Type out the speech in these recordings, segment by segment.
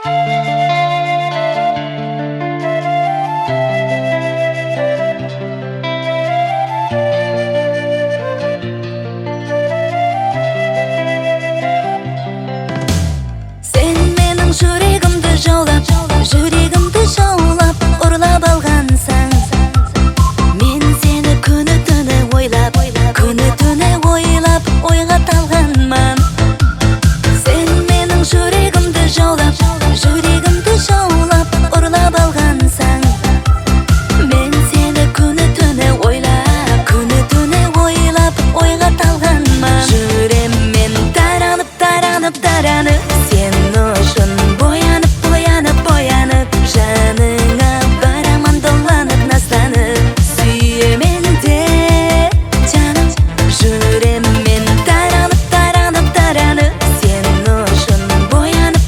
Жүрегімді жаулап, ұрлап алғансың. Мен сені күні-түні ойлап, ойға талғанмын. Сен менің жүрегімді жаулап, ұрлап алғансың. Мен сені күні-түні ойлап, ойға талғанмын. Жүреммен таранып, сен үшін боянып, жаныңа бараман доланып, настанып. Сүйемен де жаным, жүреммен таранып, сен үшін боянып,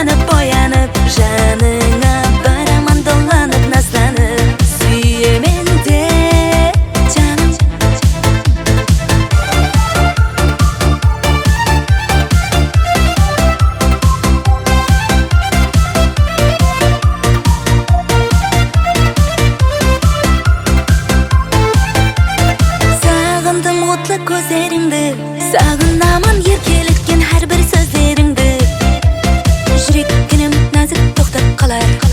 жаныңа бараман доланып, настанып. Сүйемен де жаным. Отлы көздеріңді, сағынамын еркелеткен әрбір сөздеріңді. Жүрегім нәзік тоқтап қалар.